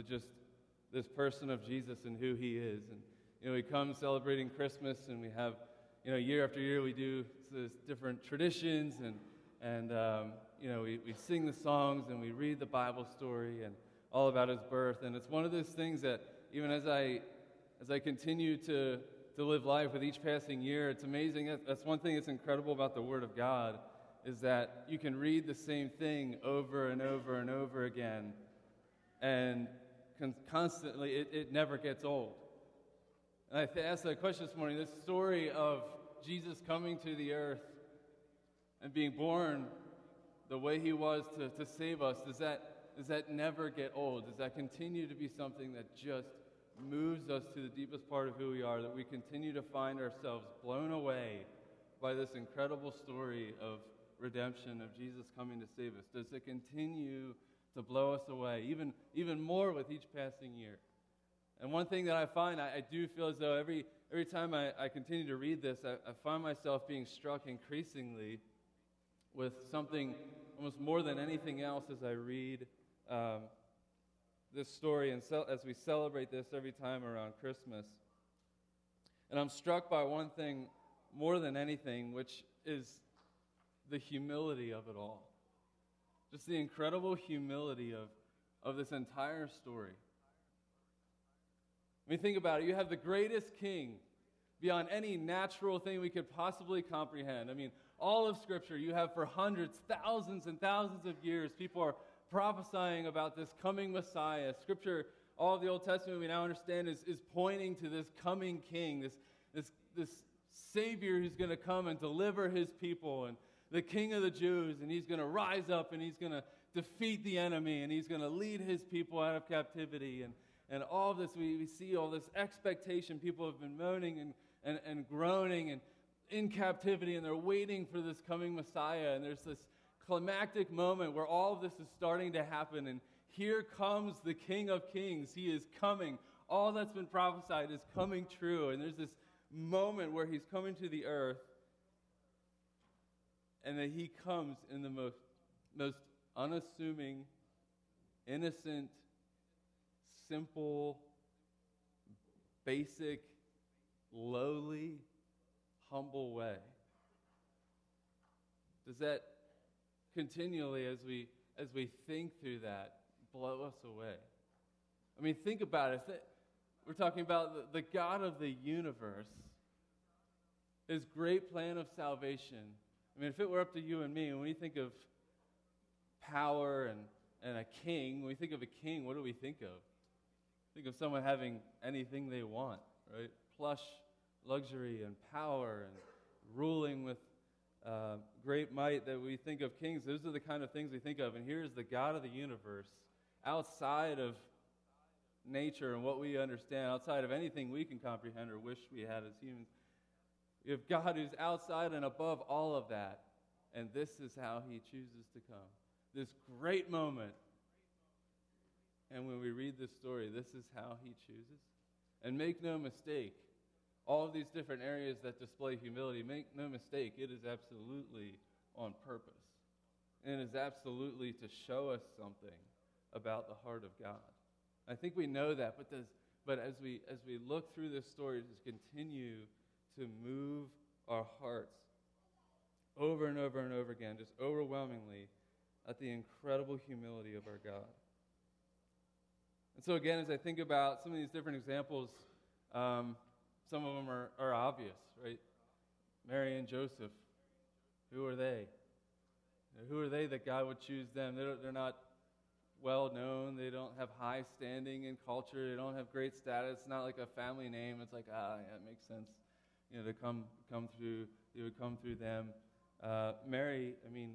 to just this person of Jesus and who he is. And, we come celebrating Christmas, and we have, year after year we do this different traditions, and we sing the songs, and we read the Bible story, and all about his birth. And it's one of those things that even as I continue to live life with each passing year, it's amazing. That's one thing that's incredible about the Word of God, is that you can read the same thing over and over and over again, and constantly it never gets old. And I asked that question this morning. This story of Jesus coming to the earth and being born the way he was to save us, does that never get old? Does that continue to be something that just moves us to the deepest part of who we are, that we continue to find ourselves blown away by this incredible story of redemption, of Jesus coming to save us? Does it continue to blow us away, even more with each passing year? And one thing that I find, I do feel as though every time I continue to read this, I find myself being struck increasingly with something almost more than anything else as I read this story and as we celebrate this every time around Christmas. And I'm struck by one thing more than anything, which is the humility of it all. Just the incredible humility of this entire story. I mean, think about it. You have the greatest king beyond any natural thing we could possibly comprehend. I mean, all of Scripture, you have for hundreds, thousands, and thousands of years, people are prophesying about this coming Messiah. Scripture, all of the Old Testament we now understand is pointing to this coming king, this Savior who's going to come and deliver his people, and the King of the Jews, and he's going to rise up, and he's going to defeat the enemy, and he's going to lead his people out of captivity. And all of this, we see all this expectation. People have been moaning and groaning and in captivity, and they're waiting for this coming Messiah. And there's this climactic moment where all of this is starting to happen, and here comes the King of Kings. He is coming. All that's been prophesied is coming true. And there's this moment where he's coming to the earth, and that he comes in the most unassuming, innocent, simple, basic, lowly, humble way. Does that continually, as we think through that, blow us away? I mean, think about it. We're talking about the God of the universe, his great plan of salvation. I mean, if it were up to you and me, when we think of power and a king, when we think of a king, what do we think of? Think of someone having anything they want, right? Plush luxury and power and ruling with great might that we think of kings. Those are the kind of things we think of. And here's the God of the universe, outside of nature and what we understand, outside of anything we can comprehend or wish we had as humans. You have God who's outside and above all of that. And this is how he chooses to come. This great moment. And when we read this story, this is how he chooses. And make no mistake, all of these different areas that display humility, make no mistake, it is absolutely on purpose. And it is absolutely to show us something about the heart of God. I think we know that, but as we look through this story, just continue to move our hearts over and over and over again, just overwhelmingly, at the incredible humility of our God. And so again, as I think about some of these different examples, some of them are obvious, right? Mary and Joseph, who are they? Who are they that God would choose them? They're not well known. They don't have high standing in culture. They don't have great status. It's not like a family name. It's like, yeah, it makes sense, to come through. It would come through them. Mary, I mean,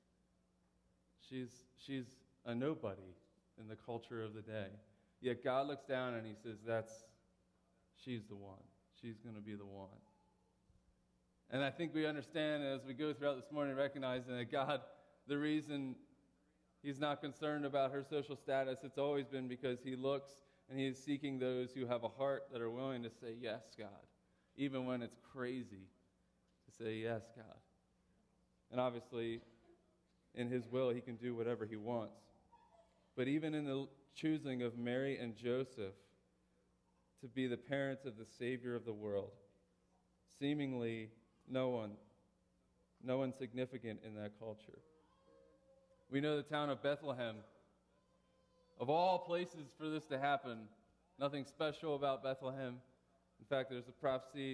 she's a nobody in the culture of the day. Yet God looks down and he says, she's the one. She's going to be the one. And I think we understand as we go throughout this morning, recognizing that God, the reason he's not concerned about her social status, it's always been because he looks and he is seeking those who have a heart that are willing to say, yes, God, even when it's crazy to say, yes, God. And obviously, in his will, he can do whatever he wants. But even in the choosing of Mary and Joseph to be the parents of the Savior of the world. Seemingly no one significant in that culture. We know the town of Bethlehem, of all places for this to happen, nothing special about Bethlehem. In fact, there's a prophecy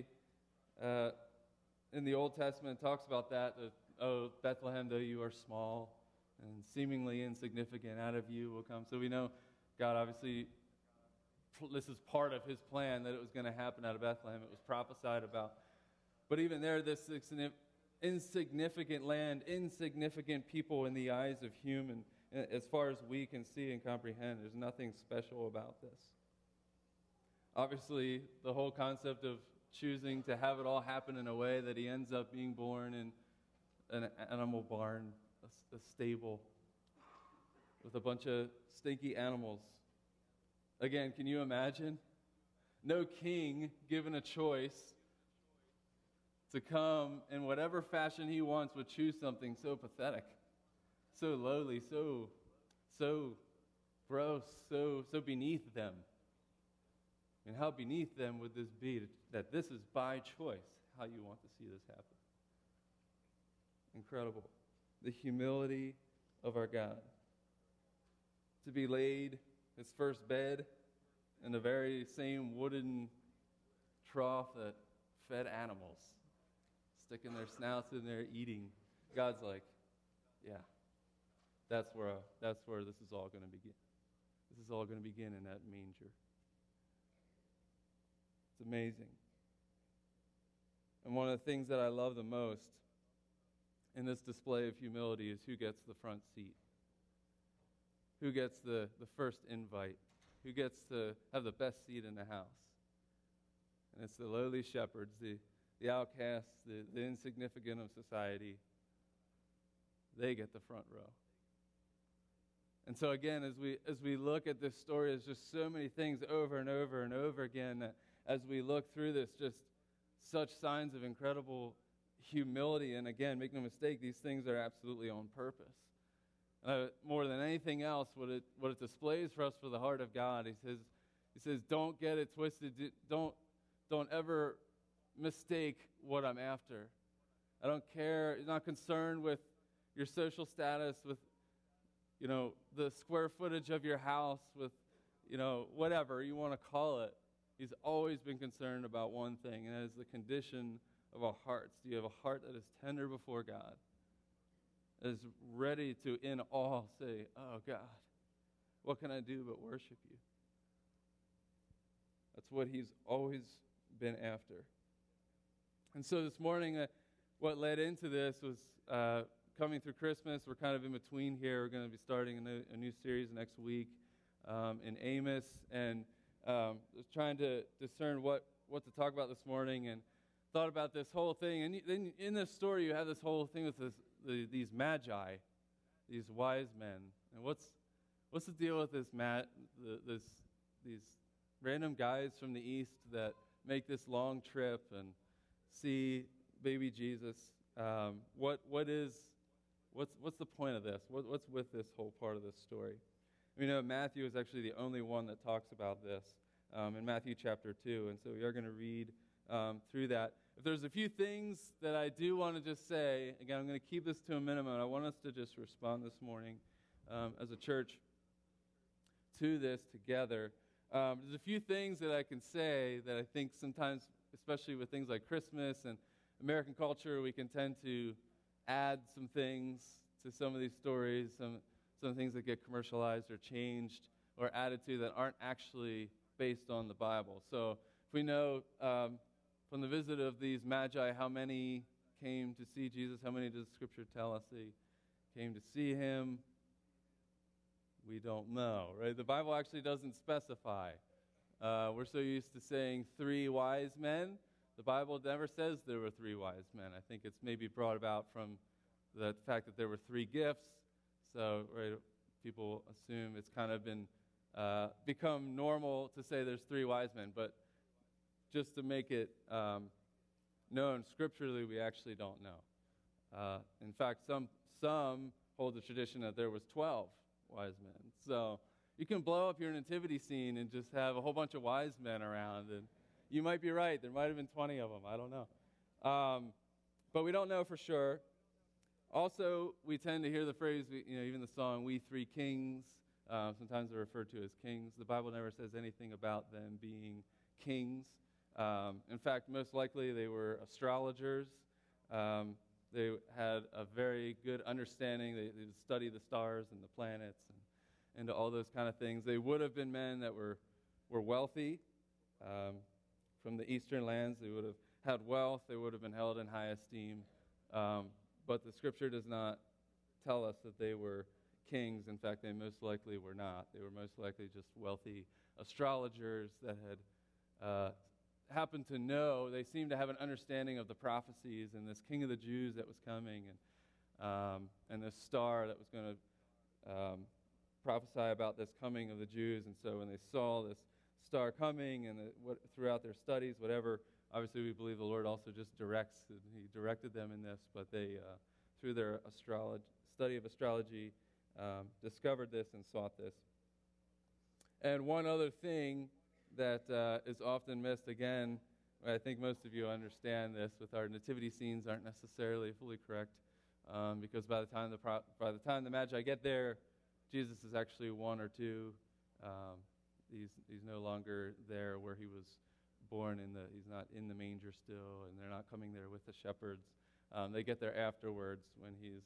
in the Old Testament that talks about that, oh, Bethlehem, though you are small and seemingly insignificant, out of you will come. So we know God obviously, this is part of his plan, that it was going to happen out of Bethlehem. It was prophesied about. But even there, this insignificant land, insignificant people in the eyes of human, as far as we can see and comprehend, there's nothing special about this. Obviously, the whole concept of choosing to have it all happen in a way that he ends up being born in an animal barn, a stable, with a bunch of stinky animals. Again, can you imagine? No king given a choice to come in whatever fashion he wants would choose something so pathetic, so lowly, so gross, so beneath them. And how beneath them would this be, that this is by choice how you want to see this happen? Incredible. The humility of our God. To be laid his first bed in the very same wooden trough that fed animals, sticking their snouts in there eating. God's like, yeah, that's where this is all going to begin. This is all going to begin in that manger. It's amazing. And one of the things that I love the most in this display of humility is who gets the front seat. Who gets the first invite? Who gets to have the best seat in the house? And it's the lowly shepherds, the outcasts, the insignificant of society. They get the front row. And so again, as we look at this story, there's just so many things over and over and over again that as we look through this, just such signs of incredible humility. And again, make no mistake, these things are absolutely on purpose. More than anything else, what it displays for us for the heart of God, he says, don't get it twisted. Don't ever mistake what I'm after. I don't care. He's not concerned with your social status, with, the square footage of your house, with, whatever you want to call it. He's always been concerned about one thing, and that is the condition of our hearts. Do you have a heart that is tender before God? That is ready to, in awe, say, oh, God, what can I do but worship you? That's what he's always been after. And so this morning, what led into this was coming through Christmas. We're kind of in between here. We're going to be starting a new series next week in Amos, and was trying to discern what to talk about this morning, and thought about this whole thing. And then in this story, you have this whole thing with these magi, these wise men. And what's the deal with these random guys from the east that make this long trip and see baby Jesus? What's the point of this? What's with this whole part of this story? Matthew is actually the only one that talks about this in Matthew chapter 2, and so we are going to read through that. If there's a few things that I do want to just say, again, I'm going to keep this to a minimum. I want us to just respond this morning as a church to this together. There's a few things that I can say that I think sometimes, especially with things like Christmas and American culture, we can tend to add some things to some of these stories, some things that get commercialized or changed or added to that aren't actually based on the Bible. So if we know from the visit of these magi how many came to see Jesus, how many does Scripture tell us they came to see him? We don't know, right? The Bible actually doesn't specify. We're so used to saying 3 wise men. The Bible never says there were 3 wise men. I think it's maybe brought about from the fact that there were 3 gifts. So, right, people assume it's kind of been become normal to say there's 3 wise men. But just to make it known scripturally, we actually don't know. In fact, some hold the tradition that there was 12 wise men. So, You can blow up your nativity scene and just have a whole bunch of wise men around, and you might be right. There might have been 20 of them. I don't know. But we don't know for sure. Also, we tend to hear the phrase, even the song, "We Three Kings." Sometimes they're referred to as kings. The Bible never says anything about them being kings. In fact, most likely they were astrologers. They had a very good understanding. They studied the stars and the planets and all those kind of things. They would have been men that were wealthy. From the eastern lands, they would have had wealth. They would have been held in high esteem. But the Scripture does not tell us that they were kings. In fact, they most likely were not. They were most likely just wealthy astrologers that had happened to know. They seemed to have an understanding of the prophecies and this King of the Jews that was coming, and this star that was going to prophesy about this coming of the Jews. And so when they saw this star coming and throughout their studies, whatever, obviously we believe the Lord also just He directed them in this, but they, through their study of astrology, discovered this and sought this. And one other thing that is often missed, again, I think most of you understand this, with our nativity scenes aren't necessarily fully correct, because by the time the Magi get there, Jesus is actually one or two. He's no longer there where he was born. He's not in the manger still, and they're not coming there with the shepherds. They get there afterwards when he's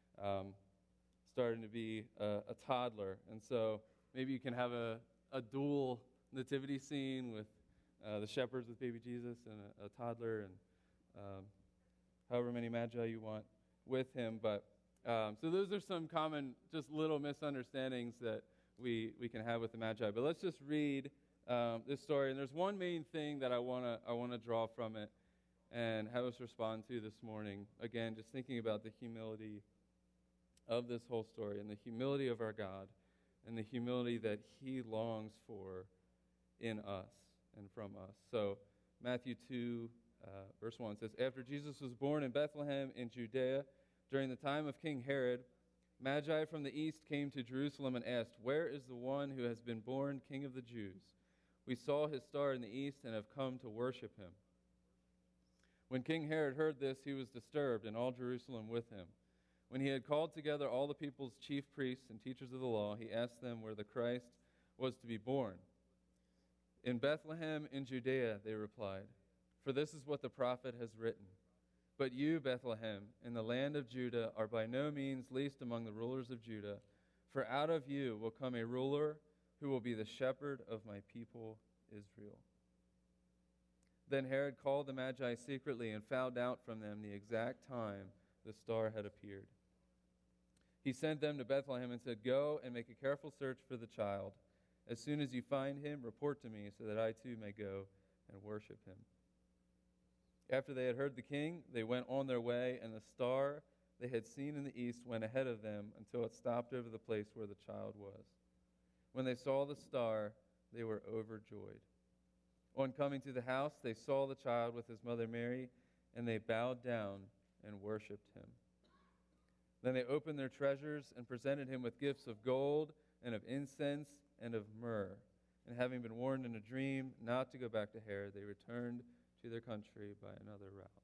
starting to be a toddler. And so maybe you can have a dual nativity scene with the shepherds with baby Jesus and a toddler, and however many Magi you want with him. But so those are some common, just little misunderstandings that we can have with the Magi. But let's just read this story. And there's one main thing that I want to draw from it and have us respond to this morning. Again, just thinking about the humility of this whole story and the humility of our God and the humility that he longs for in us and from us. So Matthew 2, verse 1 says, "After Jesus was born in Bethlehem in Judea, during the time of King Herod, Magi from the east came to Jerusalem and asked, 'Where is the one who has been born King of the Jews? We saw his star in the east and have come to worship him.' When King Herod heard this, he was disturbed, and all Jerusalem with him. When he had called together all the people's chief priests and teachers of the law, he asked them where the Christ was to be born. 'In Bethlehem in Judea,' they replied, 'for this is what the prophet has written. But you, Bethlehem, in the land of Judah, are by no means least among the rulers of Judah, for out of you will come a ruler who will be the shepherd of my people Israel.' Then Herod called the Magi secretly and found out from them the exact time the star had appeared. He sent them to Bethlehem and said, 'Go and make a careful search for the child. As soon as you find him, report to me, so that I too may go and worship him.' After they had heard the king, they went on their way, and the star they had seen in the east went ahead of them until it stopped over the place where the child was. When they saw the star, they were overjoyed. On coming to the house, they saw the child with his mother Mary, and they bowed down and worshipped him. Then they opened their treasures and presented him with gifts of gold and of incense and of myrrh. And having been warned in a dream not to go back to Herod, they returned to their country by another route."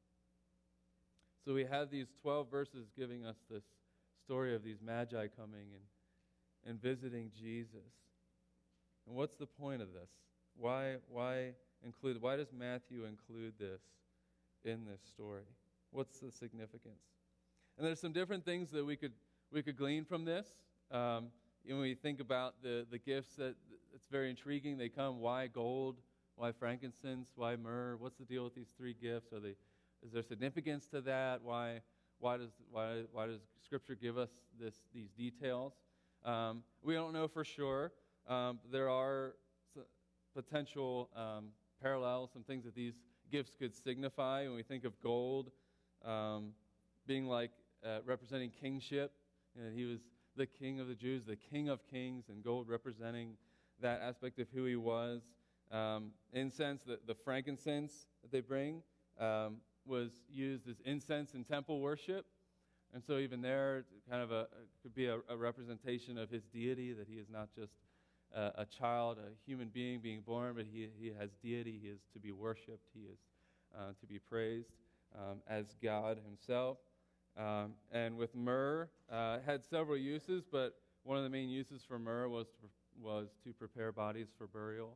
So we have these 12 verses giving us this story of these Magi coming and visiting Jesus. And what's the point of this? Why does Matthew include this in this story? What's the significance? And there's some different things that we could glean from this. When we think about the gifts, that it's very intriguing. They come, why gold? Why frankincense? Why myrrh? What's the deal with these three gifts? Is there significance to that? Why does Scripture give us these details? We don't know for sure. There are potential parallels, some things that these gifts could signify. When we think of gold being like representing kingship, and he was the King of the Jews, the King of Kings, and gold representing that aspect of who he was. Incense, the frankincense that they bring, was used as incense in temple worship. And so even there, kind of could be a representation of his deity, that he is not just a child, a human being born, but he has deity. He is to be worshipped. He is to be praised as God himself. And with myrrh, it had several uses, but one of the main uses for myrrh was to prepare bodies for burial,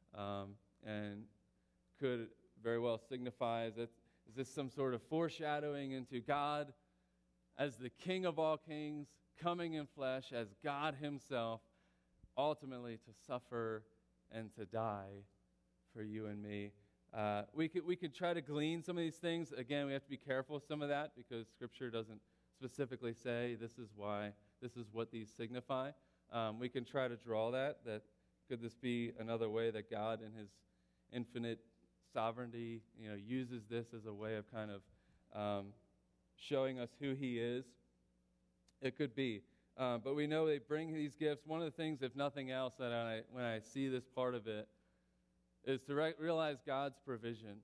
and could very well signify that is this some sort of foreshadowing into God as the King of all kings, coming in flesh as God himself, ultimately to suffer and to die for you and me. We could try to glean some of these things. Again, we have to be careful of some of that because Scripture doesn't specifically say this is what these signify. We can try to draw that could this be another way that God in his infinite sovereignty, uses this as a way of kind of showing us who he is. It could be. But we know they bring these gifts. One of the things, if nothing else, that when I see this part of it, is to realize God's provision.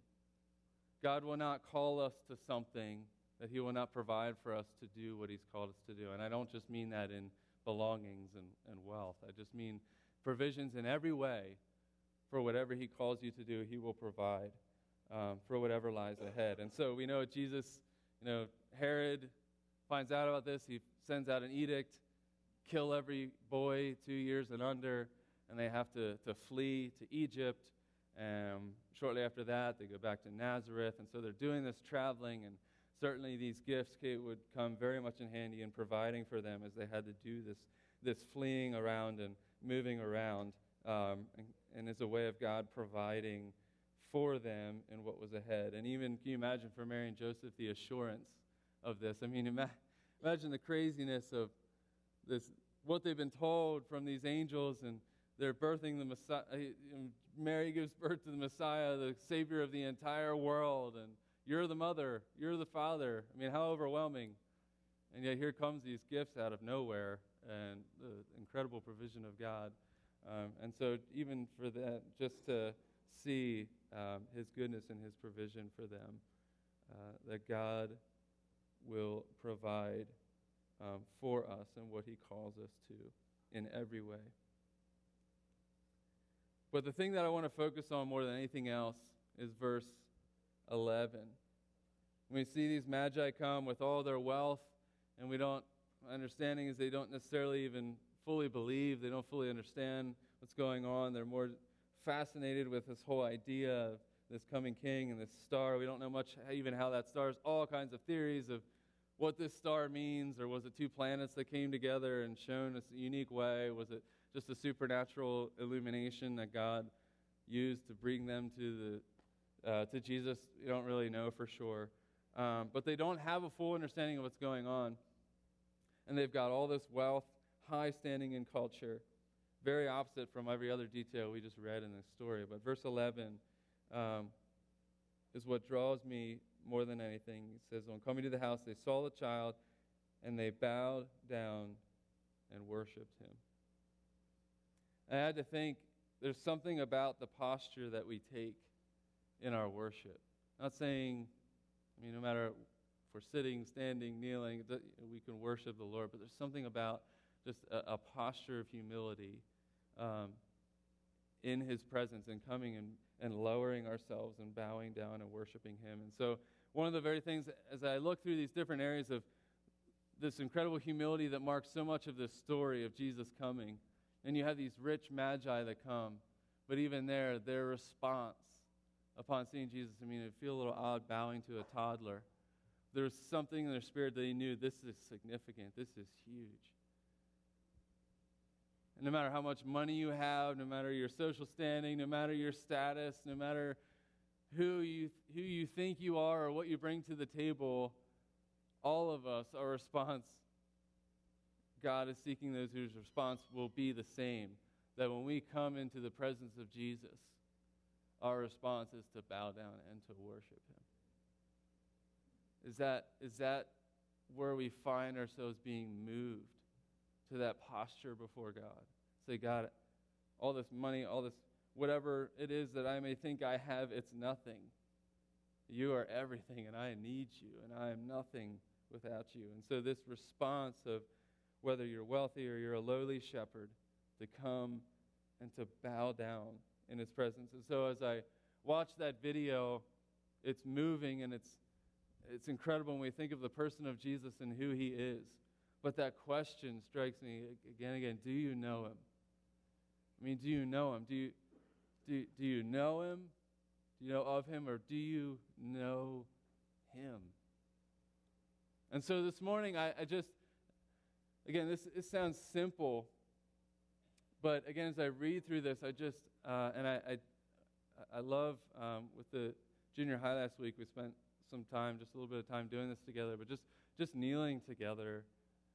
God will not call us to something that he will not provide for us to do what he's called us to do. And I don't just mean that in belongings and wealth. I just mean provisions in every way for whatever he calls you to do, he will provide for whatever lies ahead. And so we know Jesus, Herod finds out about this. He sends out an edict, kill every boy 2 years and under, and they have to flee to Egypt. Shortly after that, they go back to Nazareth. And so they're doing this traveling, and certainly these gifts would come very much in handy in providing for them as they had to do this fleeing around and moving around, and as a way of God providing for them in what was ahead. And even, can you imagine for Mary and Joseph the assurance of this? I mean, imagine the craziness of this, what they've been told from these angels, and they're birthing the Messiah. Mary gives birth to the Messiah, the Savior of the entire world, and you're the mother, you're the father. I mean, how overwhelming. And yet here comes these gifts out of nowhere, and the incredible provision of God. And so even for that, just to see his goodness and his provision for them, that God will provide for us and what he calls us to in every way. But the thing that I want to focus on more than anything else is verse 11. We see these magi come with all their wealth, and my understanding is they don't necessarily even fully believe, they don't fully understand what's going on. They're more fascinated with this whole idea of this coming king and this star. We don't know much even how that star is. All kinds of theories of what this star means, or was it two planets that came together and shone a unique way? Was it just a supernatural illumination that God used to bring them to Jesus? You don't really know for sure. But they don't have a full understanding of what's going on. And they've got all this wealth, high standing in culture, very opposite from every other detail we just read in this story. But verse 11 is what draws me more than anything. It says, on coming to the house, they saw the child, and they bowed down and worshipped him. I had to think, there's something about the posture that we take in our worship. Not saying, no matter if we're sitting, standing, kneeling, we can worship the Lord, but there's something about just a posture of humility in his presence, and coming and lowering ourselves and bowing down and worshiping him. And so one of the very things, as I look through these different areas of this incredible humility that marks so much of this story of Jesus coming, and you have these rich magi that come, but even their response upon seeing Jesus, it'd feel a little odd bowing to a toddler. There was something in their spirit that they knew, this is significant, this is huge. And no matter how much money you have, no matter your social standing, no matter your status, no matter who you think you are or what you bring to the table, all of us, our response, God is seeking those whose response will be the same. That when we come into the presence of Jesus, our response is to bow down and to worship him. Is that where we find ourselves being moved to that posture before God? Say, God, all this money, all this, whatever it is that I may think I have, it's nothing. You are everything, and I need you, and I am nothing without you. And so this response of whether you're wealthy or you're a lowly shepherd, to come and to bow down in his presence. And so as I watch that video, it's moving and it's incredible when we think of the person of Jesus and who he is. But that question strikes me again and again. Do you know him? I mean, do you know him? Do you know him? Do you know of him? Or do you know him? And so this morning, I just, again, it sounds simple. But again, as I read through this, I just, and I love, with the junior high last week, we spent some time, just a little bit of time doing this together, but just kneeling together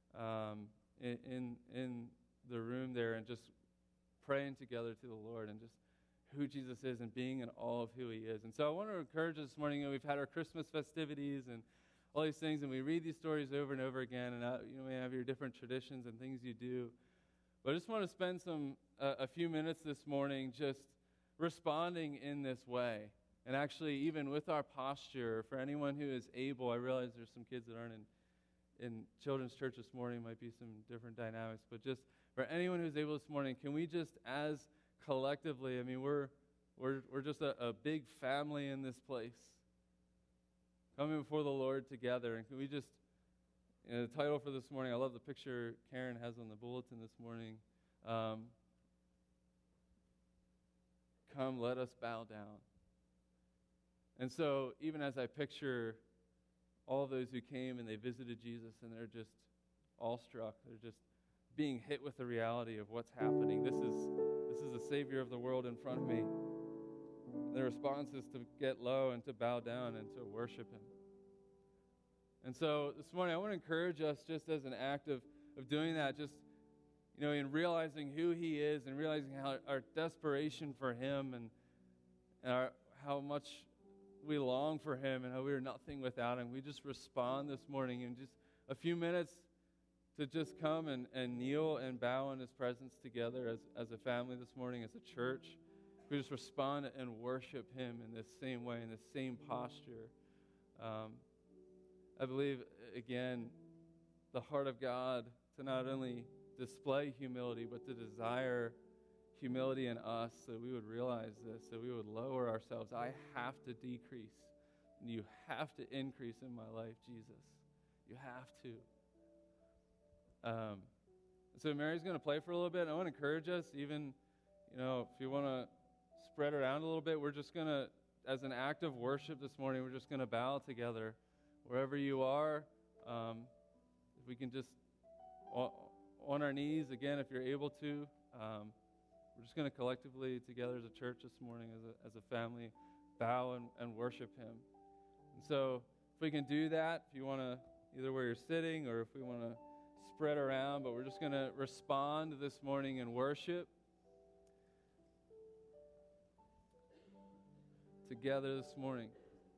in the room there and just praying together to the Lord and just who Jesus is and being in awe of who he is. And so I want to encourage this morning, we've had our Christmas festivities and all these things, and we read these stories over and over again, and you may have your different traditions and things you do. But I just want to spend a few minutes this morning just responding in this way. And actually, even with our posture, for anyone who is able, I realize there's some kids that aren't in children's church this morning, might be some different dynamics, but just for anyone who's able this morning, can we just, as collectively, I mean, we're just a big family in this place, coming before the Lord together, and can we just, the title for this morning, I love the picture Karen has on the bulletin this morning, come, let us bow down. And so, even as I picture all those who came and they visited Jesus and they're just awestruck, they're just being hit with the reality of what's happening. This is the Savior of the world in front of me. And their response is to get low and to bow down and to worship him. And so this morning, I want to encourage us just as an act of doing that, just, in realizing who he is and realizing how our desperation for him and how much we long for him and how we are nothing without him. We just respond this morning in just a few minutes to just come and kneel and bow in his presence together as a family this morning, as a church. We just respond and worship him in this same way, in this same posture. I believe, again, the heart of God to not only display humility, but to desire humility in us, so we would realize this, so we would lower ourselves. I have to decrease, and you have to increase in my life, Jesus. You have to. So Mary's going to play for a little bit. I want to encourage us, even, if you want to spread around a little bit, we're just going to, as an act of worship this morning, we're just going to bow together. Wherever you are, if we can just, on our knees, again, if you're able to, we're just going to collectively together as a church this morning, as a family, bow and worship him. And so if we can do that, if you want to, either where you're sitting or if we want to spread around, but we're just going to respond this morning in worship together this morning.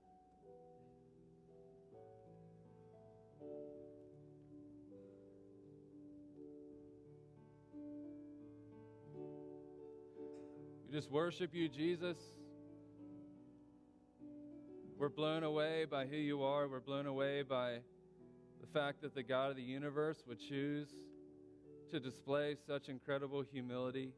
We just worship you, Jesus. We're blown away by who you are. We're blown away by the fact that the God of the universe would choose to display such incredible humility.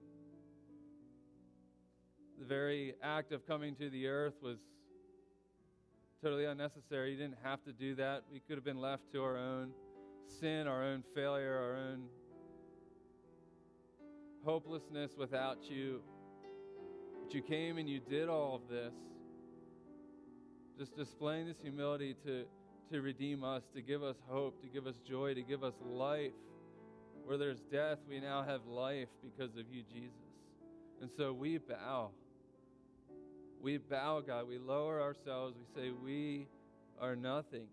The very act of coming to the earth was totally unnecessary. You didn't have to do that. We could have been left to our own sin, our own failure, our own hopelessness without you. But you came and you did all of this, just displaying this humility to redeem us, to give us hope, to give us joy, to give us life. Where there's death, we now have life because of you, Jesus. And so we bow. We bow, God. We lower ourselves. We say we are nothing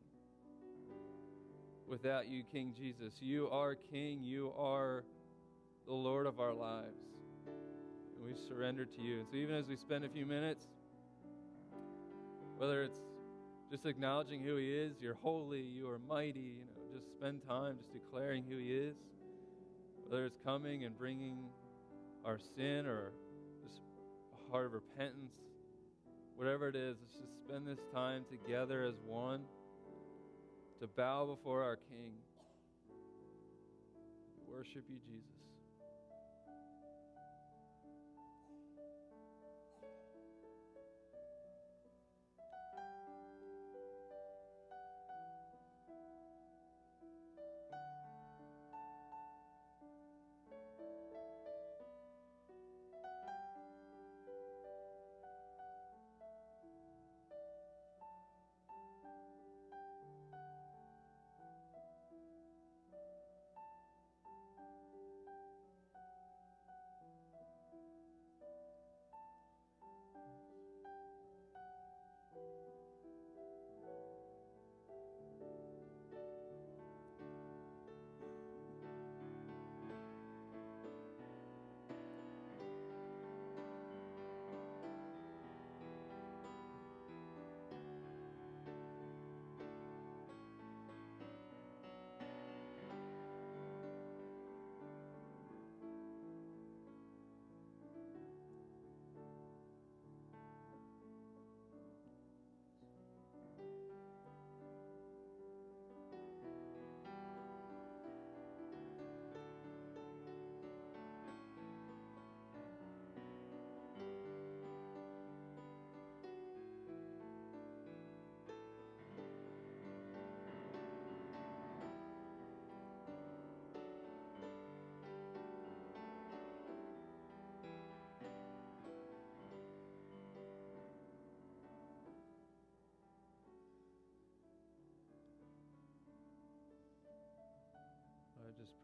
without you, King Jesus. You are King. You are the Lord of our lives. And we surrender to you. And so even as we spend a few minutes, whether it's just acknowledging who he is, you're holy, you are mighty, just spend time just declaring who he is. Whether it's coming and bringing our sin or just a heart of repentance, whatever it is, let's just spend this time together as one to bow before our King. We worship you, Jesus.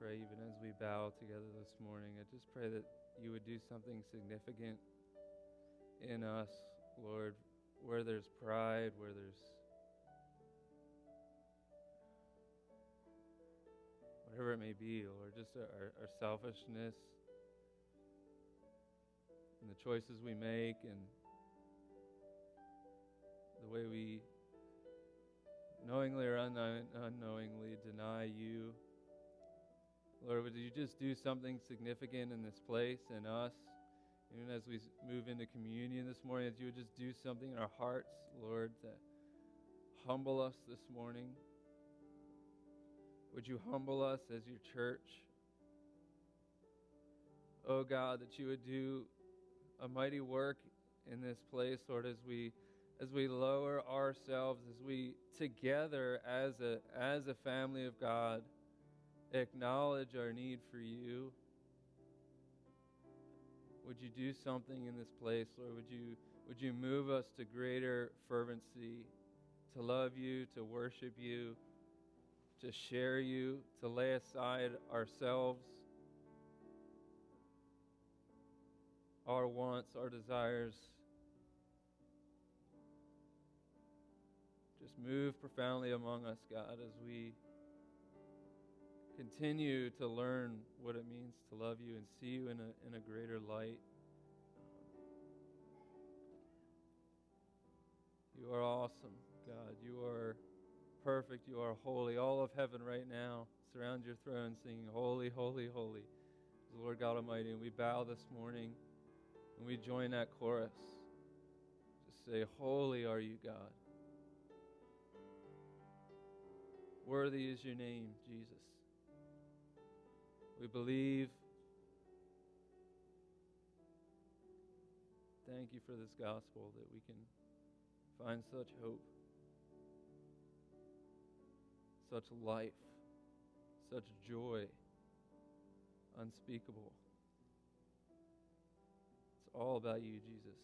pray even as we bow together this morning. I just pray that you would do something significant in us, Lord, where there's pride, where there's whatever it may be, Lord, just our selfishness and the choices we make and the way we knowingly or unknowingly deny you. Lord, would you just do something significant in this place and us, even as we move into communion this morning, that you would just do something in our hearts, Lord, to humble us this morning. Would you humble us as your church? Oh God, that you would do a mighty work in this place, Lord, as we lower ourselves, as we together as a family of God acknowledge our need for you. Would you do something in this place, Lord? Would you move us to greater fervency, to love you, to worship you, to share you, to lay aside ourselves, our wants, our desires. Just move profoundly among us, God, as we continue to learn what it means to love you and see you in a greater light. You are awesome, God. You are perfect. You are holy. All of heaven right now surround your throne singing, holy, holy, holy is the Lord God Almighty. And we bow this morning and we join that chorus. Just say, holy are you, God. Worthy is your name, Jesus. We believe. Thank you for this gospel that we can find such hope, such life, such joy, unspeakable. It's all about you, Jesus.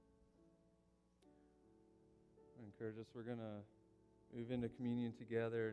I encourage us, we're going to move into communion together.